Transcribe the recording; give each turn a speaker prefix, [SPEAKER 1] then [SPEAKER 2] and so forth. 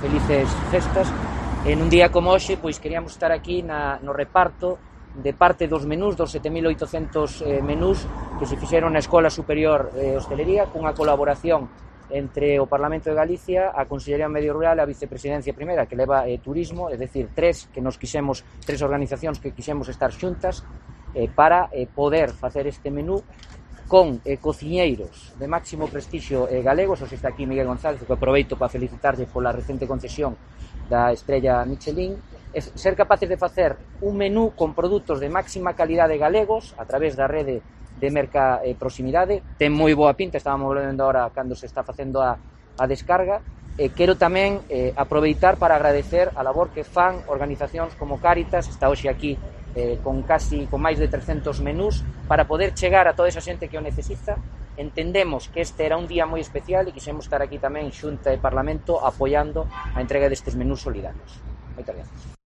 [SPEAKER 1] felices festas. En un día como hoxe, pois queríamos estar aquí no reparto de parte dos menús, dos 7.800 menús que se fixeron na Escola Superior de Hostelería, cunha colaboración entre o Parlamento de Galicia, a Consellería Medio Rural e a Vicepresidencia Primeira, que leva turismo, é dicir, tres organizacións que quixemos estar xuntas para poder facer este menú con cociñeiros de máximo prestixio galegos. Hoxe está aquí Miguel González, que aproveito para felicitarlle pola recente concesión da estrella Michelin, ser capaces de facer un menú con produtos de máxima calidade galegos a través da rede de Merca Proximidade. Ten moi boa pinta, estábamos vendo agora cando se está facendo a descarga. Quero tamén aproveitar para agradecer a labor que fan organizacións como Cáritas, está hoxe aquí con máis de 300 menús, para poder chegar a toda esa xente que o necesita. Entendemos que este era un día moi especial e quixemos estar aquí tamén Xunta e Parlamento apoiando a entrega destes menús solidarios. Moitas gracias.